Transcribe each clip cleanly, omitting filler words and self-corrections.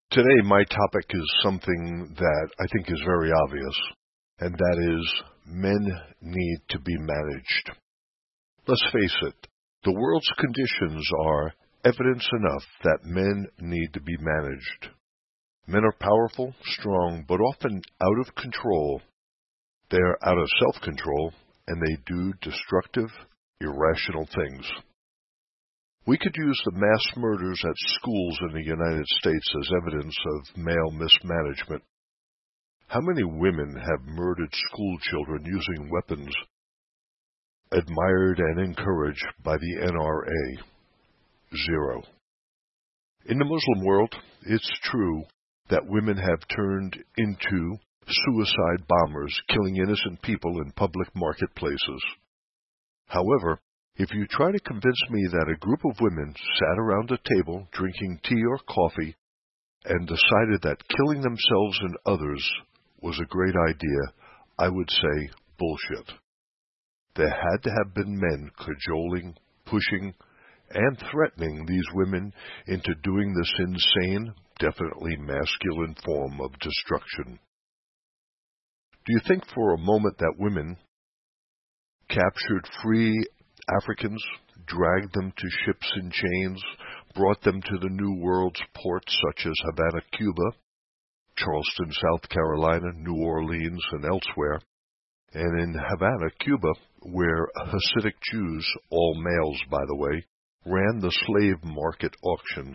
Today, my topic is something that I think is very obvious, and that is men need to be managed. Let's face it, the world's conditions are evidence enough that men need to be managed. Men are powerful, strong, but often out of control. They're out of self-control, and they do destructive, irrational things. We could use the mass murders at schools in the United States as evidence of male mismanagement. How many women have murdered school children using weapons admired and encouraged by the NRA? 0. In the Muslim world, it's true that women have turned into suicide bombers, killing innocent people in public marketplaces. However, if you try to convince me that a group of women sat around a table drinking tea or coffee and decided that killing themselves and others was a great idea, I would say bullshit. There had to have been men cajoling, pushing, and threatening these women into doing this insane, definitely masculine form of destruction. Do you think for a moment that women captured free Africans, dragged them to ships in chains, brought them to the New World's ports such as Havana, Cuba, Charleston, South Carolina, New Orleans, and elsewhere, and in Havana, Cuba, where Hasidic Jews, all males by the way, ran the slave market auctions?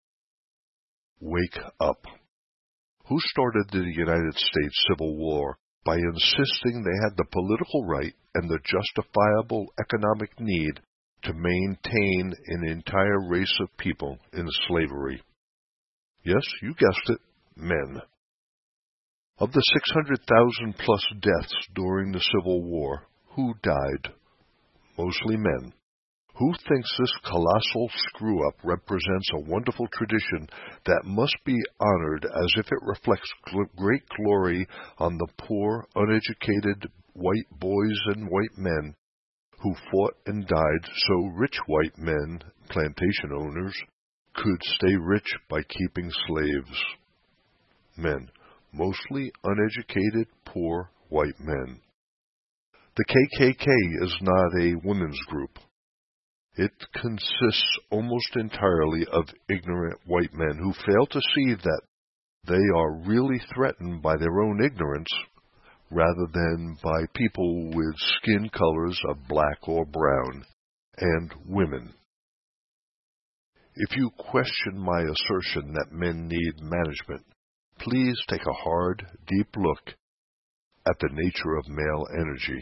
Wake up. Who started the United States Civil War by insisting they had the political right and the justifiable economic need to maintain an entire race of people in slavery? Yes, you guessed it, men. Of the 600,000 plus deaths during the Civil War, who died? Mostly men. Who thinks this colossal screw-up represents a wonderful tradition that must be honored as if it reflects great glory on the poor, uneducated white boys and white men who fought and died so rich white men, plantation owners, could stay rich by keeping slaves? Men, mostly uneducated, poor white men. The KKK is not a women's group. It consists almost entirely of ignorant white men who fail to see that they are really threatened by their own ignorance rather than by people with skin colors of black or brown, and women. If you question my assertion that men need management, please take a hard, deep look at the nature of male energy.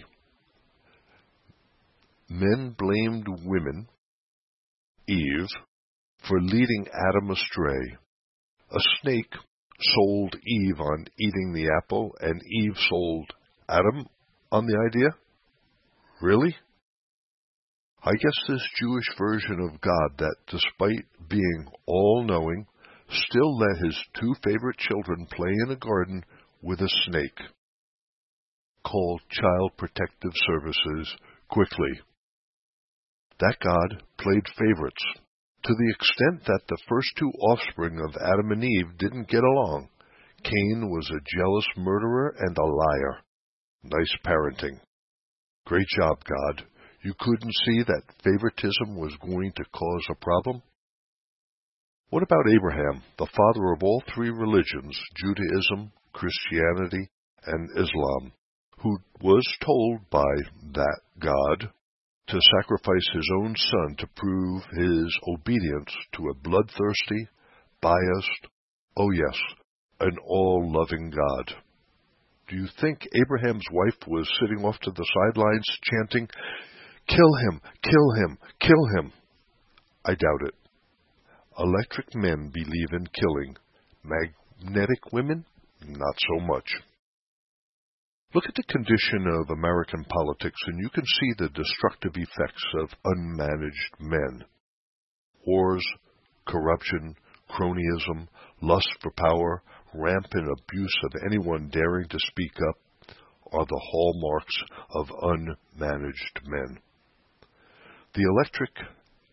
Men blamed women, Eve, for leading Adam astray. A snake sold Eve on eating the apple, and Eve sold Adam on the idea? Really? I guess this Jewish version of God that, despite being all-knowing, still let his two favorite children play in a garden with a snake. Call Child Protective Services quickly. That God played favorites, to the extent that the first two offspring of Adam and Eve didn't get along. Cain was a jealous murderer and a liar. Nice parenting. Great job, God. You couldn't see that favoritism was going to cause a problem? What about Abraham, the father of all three religions, Judaism, Christianity, and Islam, who was told by that God to sacrifice his own son to prove his obedience to a bloodthirsty, biased, oh yes, an all-loving God? Do you think Abraham's wife was sitting off to the sidelines chanting, "Kill him, kill him, kill him"? I doubt it. Electric men believe in killing. Magnetic women? Not so much. Look at the condition of American politics, and you can see the destructive effects of unmanaged men. Wars, corruption, cronyism, lust for power, rampant abuse of anyone daring to speak up are the hallmarks of unmanaged men. The electric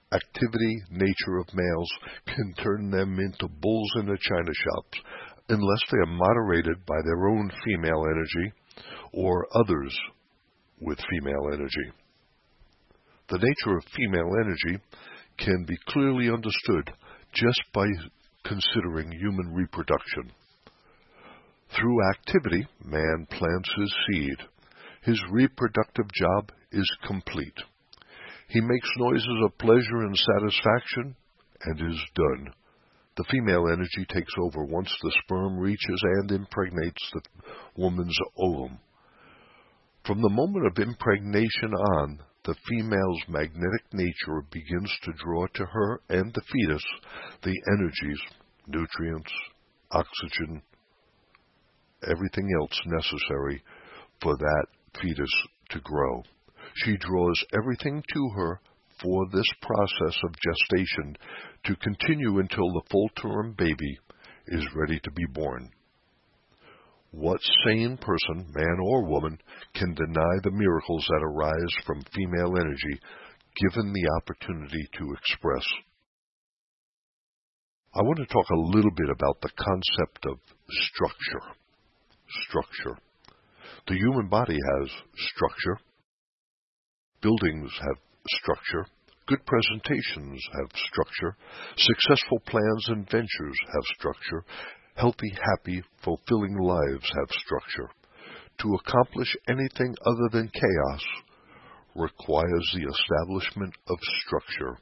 activity nature of males can turn them into bulls in the china shops unless they are moderated by their own female energy or others with female energy. The nature of female energy can be clearly understood just by considering human reproduction. Through activity, man plants his seed. His reproductive job is complete. He makes noises of pleasure and satisfaction and is done. The female energy takes over once the sperm reaches and impregnates the woman's ovum. From the moment of impregnation on, the female's magnetic nature begins to draw to her and the fetus the energies, nutrients, oxygen, everything else necessary for that fetus to grow. She draws everything to her for this process of gestation to continue until the full-term baby is ready to be born. What sane person, man or woman, can deny the miracles that arise from female energy given the opportunity to express? I want to talk a little bit about the concept of structure. Structure. The human body has structure. Buildings have structure. Good presentations have structure. Successful plans and ventures have structure. Healthy, happy, fulfilling lives have structure. To accomplish anything other than chaos requires the establishment of structure.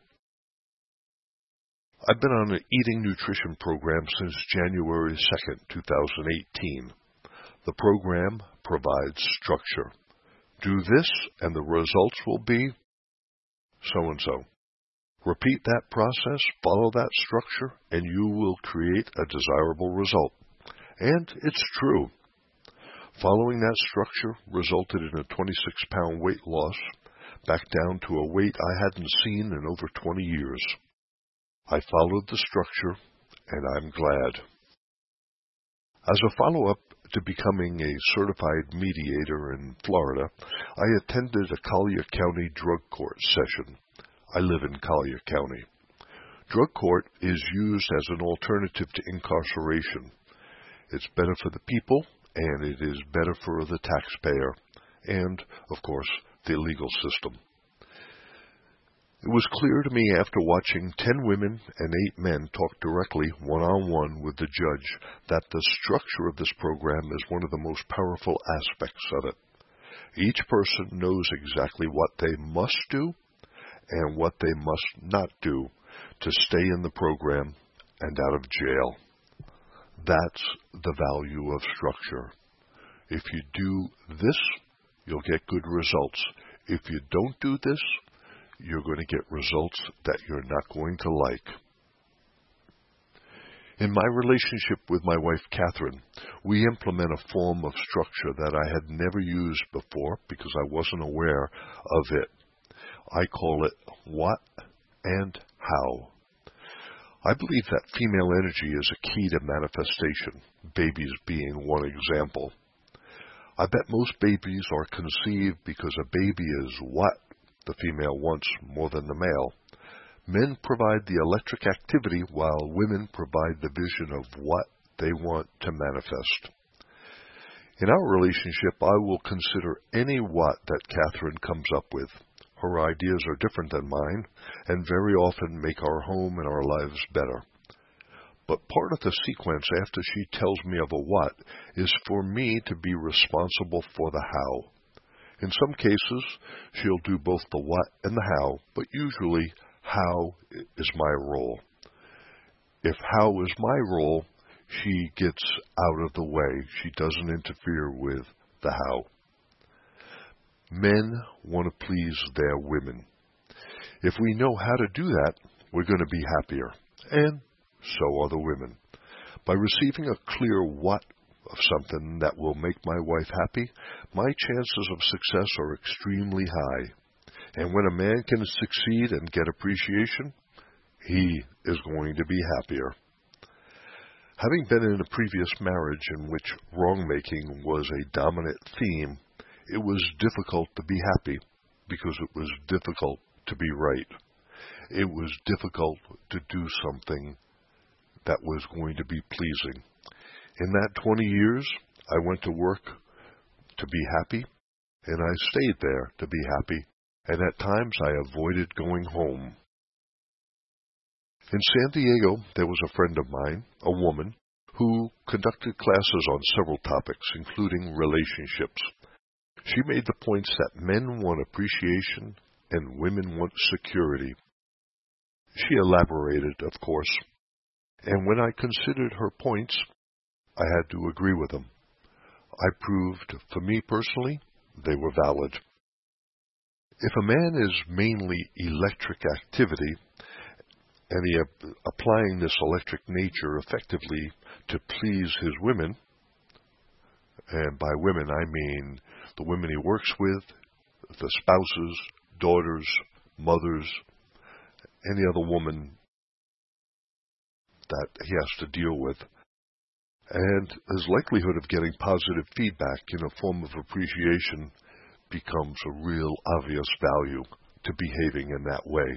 I've been on an eating nutrition program since January 2nd, 2018. The program provides structure. Do this and the results will be so-and-so. Repeat that process, follow that structure, and you will create a desirable result. And it's true. Following that structure resulted in a 26-pound weight loss, back down to a weight I hadn't seen in over 20 years. I followed the structure, and I'm glad. As a follow-up to becoming a certified mediator in Florida, I attended a Collier County drug court session. I live in Collier County. Drug court is used as an alternative to incarceration. It's better for the people, and it is better for the taxpayer, and, of course, the legal system. It was clear to me after watching 10 women and 8 men talk directly, one-on-one with the judge, that the structure of this program is one of the most powerful aspects of it. Each person knows exactly what they must do and what they must not do to stay in the program and out of jail. That's the value of structure. If you do this, you'll get good results. If you don't do this, you're going to get results that you're not going to like. In my relationship with my wife, Catherine, we implement a form of structure that I had never used before because I wasn't aware of it. I call it what and how. I believe that female energy is a key to manifestation, babies being one example. I bet most babies are conceived because a baby is what the female wants more than the male. Men provide the electric activity while women provide the vision of what they want to manifest. In our relationship, I will consider any what that Catherine comes up with. Her ideas are different than mine and very often make our home and our lives better. But part of the sequence after she tells me of a what is for me to be responsible for the how. In some cases, she'll do both the what and the how, but usually how is my role. If how is my role, she gets out of the way. She doesn't interfere with the how. Men want to please their women. If we know how to do that, we're going to be happier. And so are the women. By receiving a clear what of something that will make my wife happy, my chances of success are extremely high. And when a man can succeed and get appreciation, he is going to be happier. Having been in a previous marriage in which wrong-making was a dominant theme, it was difficult to be happy because it was difficult to be right. it was difficult to do something that was going to be pleasing. In that 20 years, I went to work to be happy, and I stayed there to be happy, and at times I avoided going home. In San Diego, there was a friend of mine, a woman, who conducted classes on several topics, including relationships. She made the points that men want appreciation and women want security. She elaborated, of course, and when I considered her points, I had to agree with them. I proved, for me personally, they were valid. If a man is mainly electric activity, and he applying this electric nature effectively to please his women, and by women I mean the women he works with, the spouses, daughters, mothers, any other woman that he has to deal with, and his likelihood of getting positive feedback in a form of appreciation becomes a real obvious value to behaving in that way.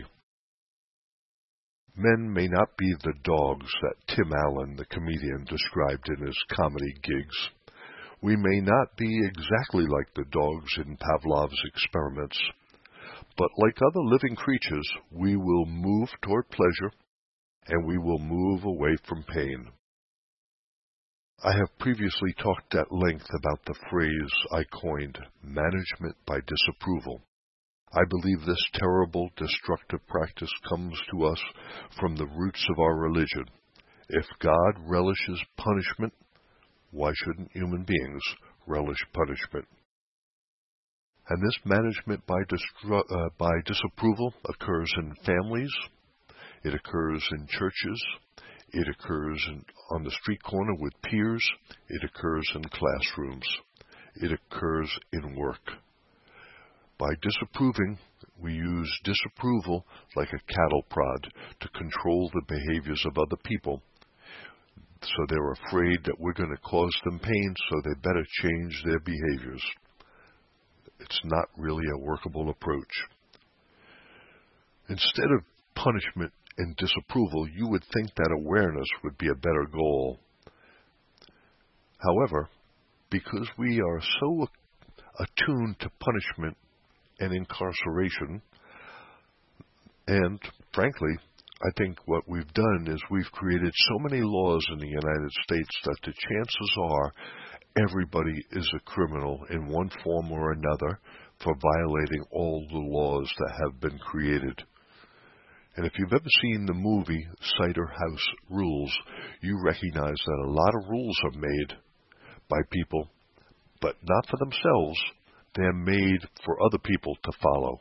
Men may not be the dogs that Tim Allen, the comedian, described in his comedy gigs. We may not be exactly like the dogs in Pavlov's experiments, but like other living creatures, we will move toward pleasure, and we will move away from pain. I have previously talked at length about the phrase I coined, management by disapproval. I believe this terrible, destructive practice comes to us from the roots of our religion. If God relishes punishment, why shouldn't human beings relish punishment? And this management by disapproval occurs in families, it occurs in churches, it occurs on the street corner with peers, it occurs in classrooms, it occurs in work. By disapproving, we use disapproval like a cattle prod to control the behaviors of other people. So they're afraid that we're going to cause them pain, so they better change their behaviors. It's not really a workable approach. Instead of punishment and disapproval, you would think that awareness would be a better goal. However, because we are so attuned to punishment and incarceration, and frankly, I think what we've done is we've created so many laws in the United States that the chances are everybody is a criminal in one form or another for violating all the laws that have been created. And if you've ever seen the movie Cider House Rules, you recognize that a lot of rules are made by people, but not for themselves. They're made for other people to follow.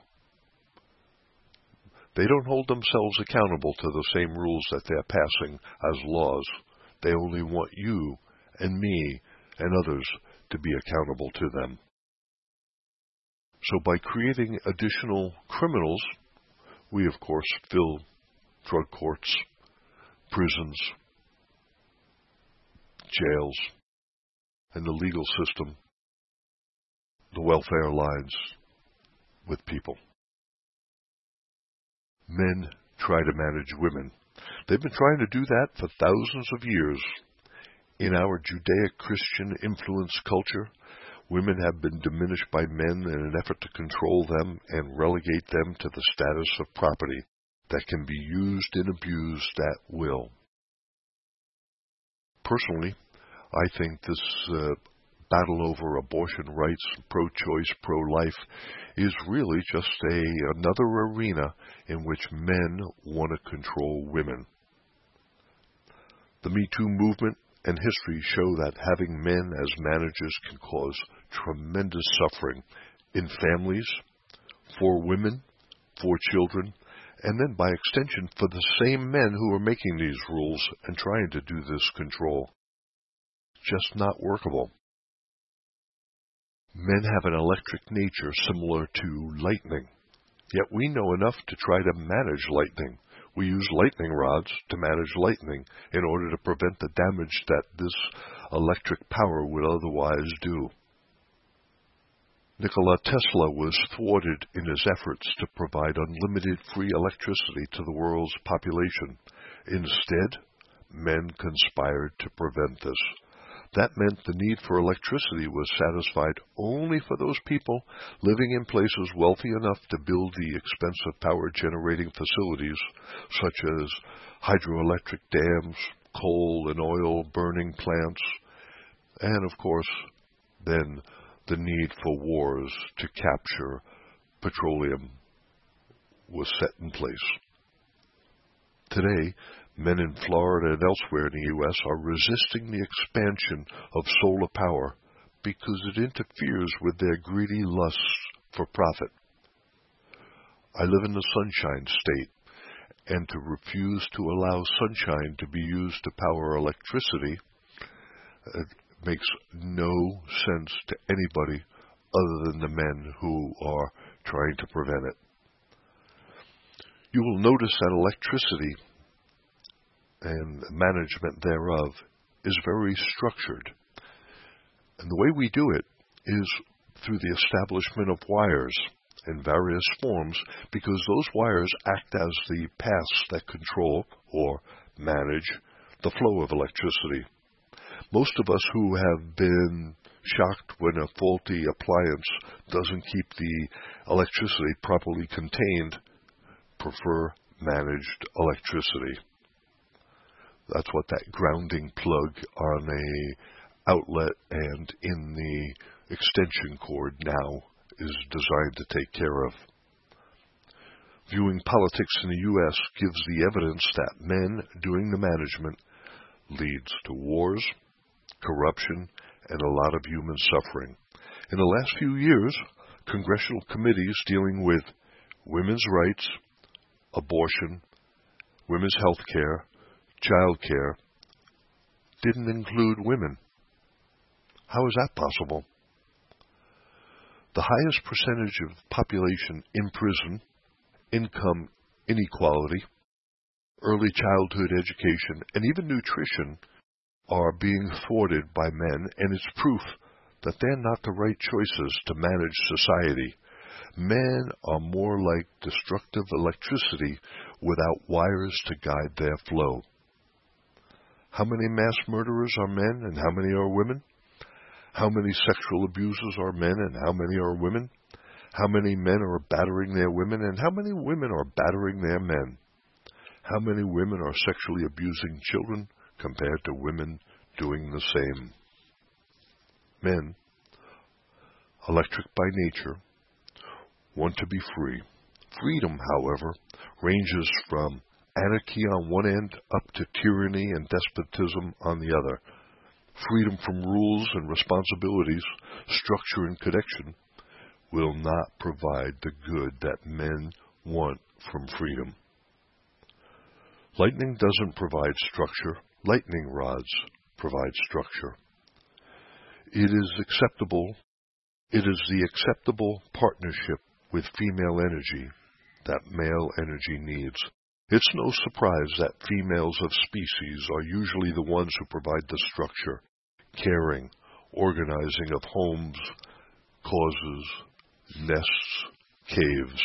They don't hold themselves accountable to the same rules that they're passing as laws. They only want you and me and others to be accountable to them. So by creating additional criminals, we of course fill drug courts, prisons, jails, and the legal system, the welfare lines, with people. Men try to manage women. They've been trying to do that for thousands of years. In our Judeo-Christian influenced culture, women have been diminished by men in an effort to control them and relegate them to the status of property that can be used and abused at will. Personally, I think this battle over abortion rights, pro-choice, pro-life, is really just another arena in which men want to control women. The Me Too movement and history show that having men as managers can cause tremendous suffering in families, for women, for children, and then by extension for the same men who are making these rules and trying to do this control. Just not workable. Men have an electric nature similar to lightning, yet we know enough to try to manage lightning. We use lightning rods to manage lightning in order to prevent the damage that this electric power would otherwise do. Nikola Tesla was thwarted in his efforts to provide unlimited free electricity to the world's population. Instead, men conspired to prevent this. That meant the need for electricity was satisfied only for those people living in places wealthy enough to build the expensive power-generating facilities, such as hydroelectric dams, coal and oil burning plants, and, of course, then the need for wars to capture petroleum was set in place. Today, men in Florida and elsewhere in the U.S. are resisting the expansion of solar power because it interferes with their greedy lusts for profit. I live in the Sunshine State, and to refuse to allow sunshine to be used to power electricity makes no sense to anybody other than the men who are trying to prevent it. You will notice that electricity and management thereof is very structured. And the way we do it is through the establishment of wires in various forms, because those wires act as the paths that control or manage the flow of electricity. Most of us who have been shocked when a faulty appliance doesn't keep the electricity properly contained prefer managed electricity. That's what that grounding plug on a outlet and in the extension cord now is designed to take care of. Viewing politics in the U.S. gives the evidence that men doing the management leads to wars, corruption, and a lot of human suffering. In the last few years, congressional committees dealing with women's rights, abortion, women's health care, child care, didn't include women. How is that possible? The highest percentage of population in prison, income inequality, early childhood education, and even nutrition are being thwarted by men, and it's proof that they're not the right choices to manage society. Men are more like destructive electricity without wires to guide their flow. How many mass murderers are men and how many are women? How many sexual abusers are men and how many are women? How many men are battering their women and how many women are battering their men? How many women are sexually abusing children compared to women doing the same? Men, electric by nature, want to be free. Freedom, however, ranges from anarchy on one end up to tyranny and despotism on the other. Freedom from rules and responsibilities, structure and connection will not provide the good that men want from freedom. Lightning doesn't provide structure. Lightning rods provide structure. It is the acceptable partnership with female energy that male energy needs. It's no surprise that females of species are usually the ones who provide the structure, caring, organizing of homes, causes, nests, caves.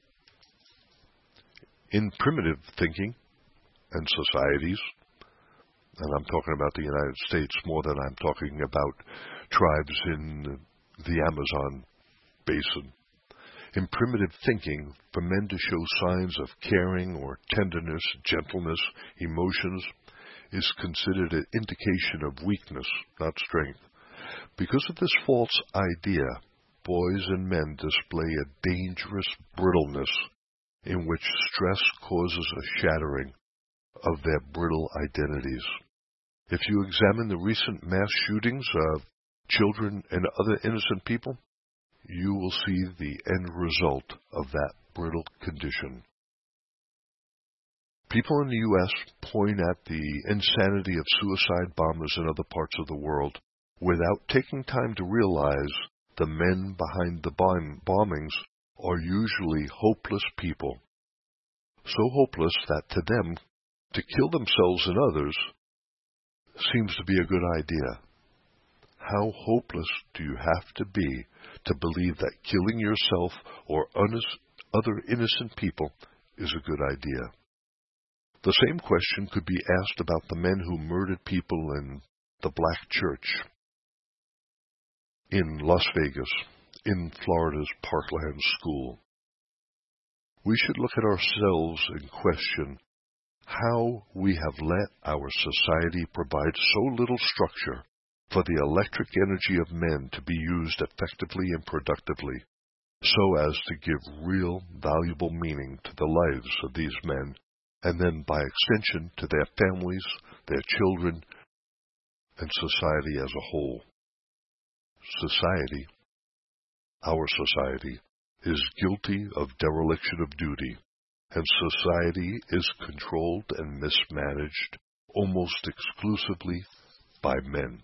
In primitive thinking and societies, and I'm talking about the United States more than I'm talking about tribes in the Amazon basin. In primitive thinking, for men to show signs of caring or tenderness, gentleness, emotions, is considered an indication of weakness, not strength. Because of this false idea, boys and men display a dangerous brittleness in which stress causes a shattering of their brittle identities. If you examine the recent mass shootings of children and other innocent people, you will see the end result of that brittle condition. People in the U.S. point at the insanity of suicide bombers in other parts of the world without taking time to realize the men behind the bombings are usually hopeless people. So hopeless that to them, to kill themselves and others seems to be a good idea. How hopeless do you have to be to believe that killing yourself or other innocent people is a good idea? The same question could be asked about the men who murdered people in the Black Church, in Las Vegas, in Florida's Parkland School. We should look at ourselves and question how we have let our society provide so little structure for the electric energy of men to be used effectively and productively, so as to give real, valuable meaning to the lives of these men, and then by extension to their families, their children, and society as a whole. Society, our society, is guilty of dereliction of duty, and society is controlled and mismanaged almost exclusively by men.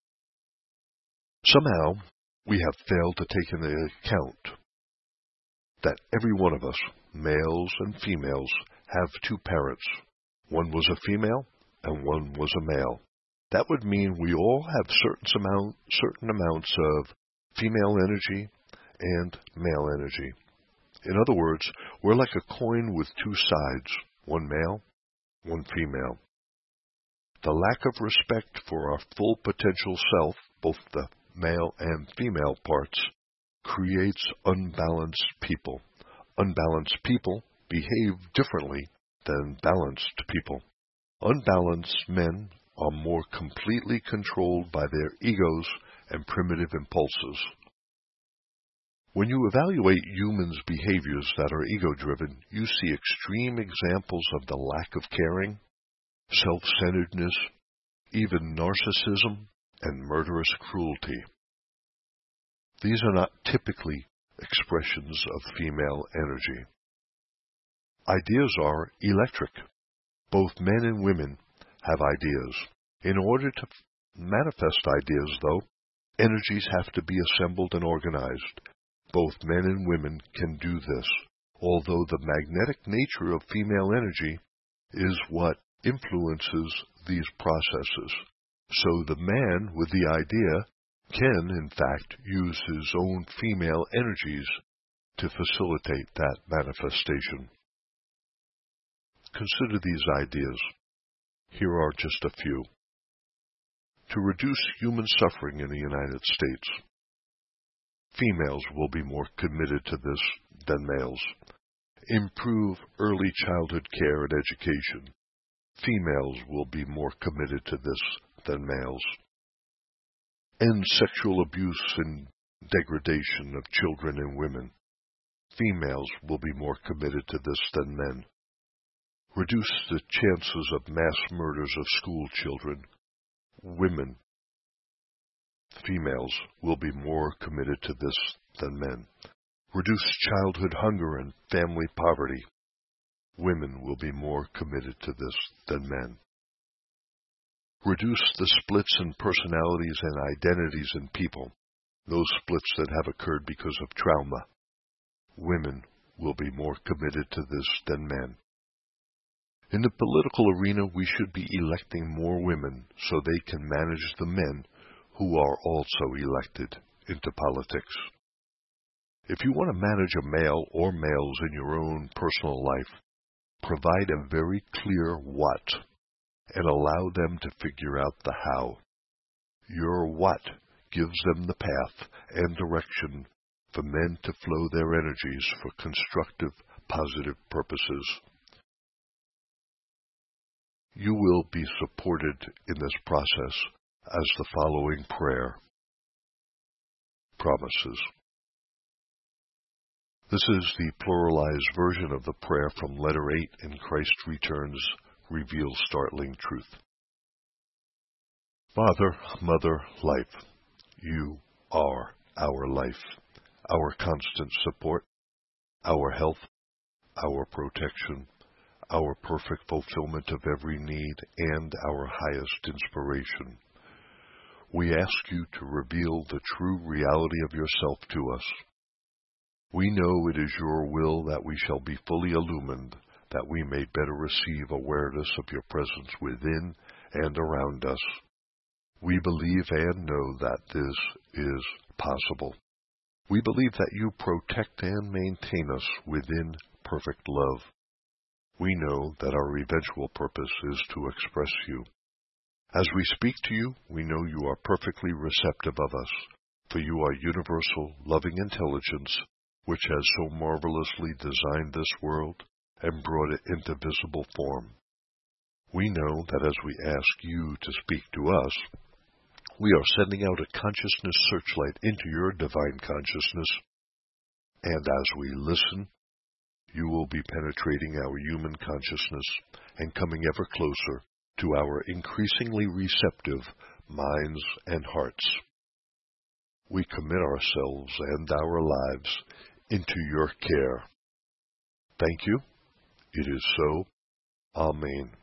Somehow, we have failed to take into account that every one of us, males and females, have two parents. One was a female and one was a male. That would mean we all have certain amounts of female energy and male energy. In other words, we're like a coin with two sides, one male, one female. The lack of respect for our full potential self, both the male and female parts, creates unbalanced people. Unbalanced people behave differently than balanced people. Unbalanced men are more completely controlled by their egos and primitive impulses. When you evaluate humans' behaviors that are ego-driven, you see extreme examples of the lack of caring, self-centeredness, even narcissism, and murderous cruelty. These are not typically expressions of female energy. Ideas are electric. Both men and women have ideas. In order to manifest ideas, though, energies have to be assembled and organized. Both men and women can do this, although the magnetic nature of female energy is what influences these processes. So the man with the idea can, in fact, use his own female energies to facilitate that manifestation. Consider these ideas. Here are just a few. To reduce human suffering in the United States. Females will be more committed to this than males. Improve early childhood care and education. Females will be more committed to this than males. End sexual abuse and degradation of children and women. Females will be more committed to this than men. Reduce the chances of mass murders of school children. Women, females, will be more committed to this than men. Reduce childhood hunger and family poverty. Women will be more committed to this than men. Reduce the splits in personalities and identities in people, those splits that have occurred because of trauma. Women will be more committed to this than men. In the political arena, we should be electing more women so they can manage the men who are also elected into politics. If you want to manage a male or males in your own personal life, provide a very clear what and allow them to figure out the how. Your what gives them the path and direction for men to flow their energies for constructive, positive purposes. You will be supported in this process as the following prayer promises. This is the pluralized version of the prayer from Letter 8 in Christ Returns Reveals Startling Truth. Father, Mother, Life, you are our life, our constant support, our health, our protection, our perfect fulfillment of every need, and our highest inspiration. We ask you to reveal the true reality of yourself to us. We know it is your will that we shall be fully illumined, that we may better receive awareness of your presence within and around us. We believe and know that this is possible. We believe that you protect and maintain us within perfect love. We know that our eventual purpose is to express you. As we speak to you, we know you are perfectly receptive of us, for you are universal, loving intelligence, which has so marvelously designed this world and brought it into visible form. We know that as we ask you to speak to us, we are sending out a consciousness searchlight into your divine consciousness, and as we listen, you will be penetrating our human consciousness and coming ever closer to our increasingly receptive minds and hearts. We commit ourselves and our lives into your care. Thank you. It is so. Amen.